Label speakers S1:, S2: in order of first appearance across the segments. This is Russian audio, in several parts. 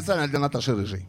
S1: Специально для Наташи Рыжей.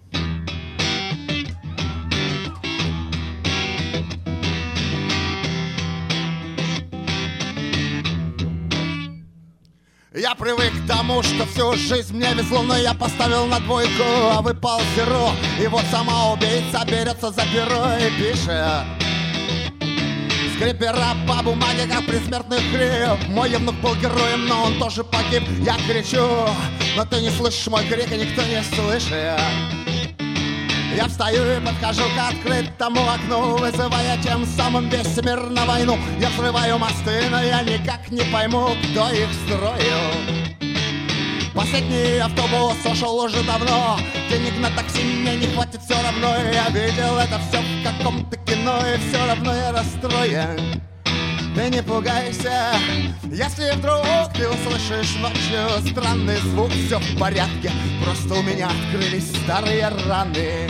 S1: Я привык к тому, что всю жизнь мне везло, но я поставил на двойку, а выпал зеро. И вот сама убийца берется за перо и пишет. Скрипера по бумаге, как предсмертный хрип. Мой евнух был героем, но он тоже погиб. Я кричу, но ты не слышишь мой крик, и никто не слышит. Я встаю и подхожу к открытому окну, вызывая тем самым весь мир на войну. Я взрываю мосты, но я никак не пойму, кто их строил. Последний автобус ушел уже давно, денег на такси мне не хватит все равно. Я видел это все в каком-то кино, и все равно я расстроен. Ты не пугайся, если вдруг ты услышишь ночью странный звук, все в порядке, просто у меня открылись старые раны.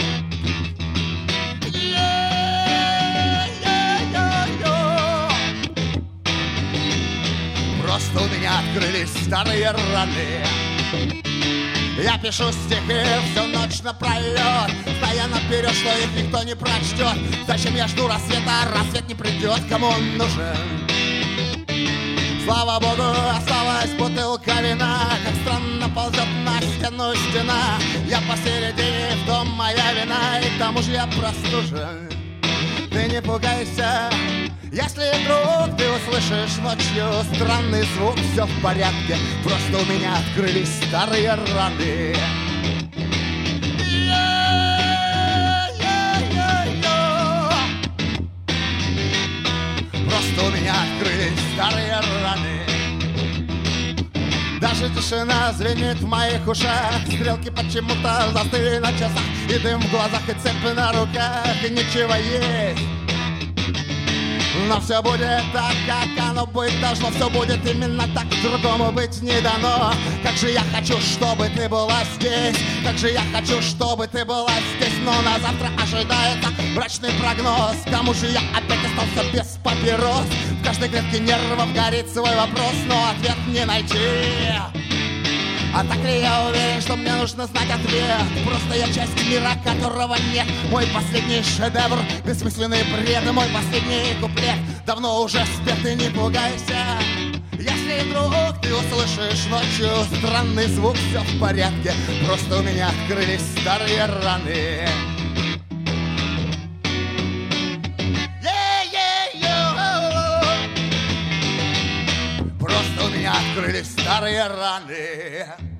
S1: Просто у меня открылись старые раны. Я пишу стихи всю ночь напролет, зная наперед, что их никто не прочтет. Зачем я жду рассвета, а рассвет не придет, кому он нужен? Слава богу, осталась бутылка вина, как странно ползет на стену стена. Я посередине, в том моя вина, и к тому же я простужен. Ты не пугайся, если вдруг ты услышишь ночью странный звук, все в порядке, просто у меня открылись старые раны. Просто у меня открылись старые раны. Даже тишина звенит в моих ушах, стрелки почему-то застыли на часах, и дым в глазах, и цепи на руках, и нечего есть. Но все будет так, как оно быть должно, все будет именно так, другому быть не дано. Как же я хочу, чтобы ты была здесь, как же я хочу, чтобы ты была здесь. Но на завтра ожидается мрачный прогноз. Кому же я опять остался без папирос? В каждой клетке нервов горит свой вопрос, но ответ не найти. А так ли я уверен, что мне нужно знать ответ? Просто я часть мира, которого нет. Мой последний шедевр, бессмысленный бред, мой последний куплет давно уже спет, и не пугайся, если вдруг ты услышишь ночью странный звук, все в порядке, просто у меня открылись старые раны. Просто у меня открылись старые раны.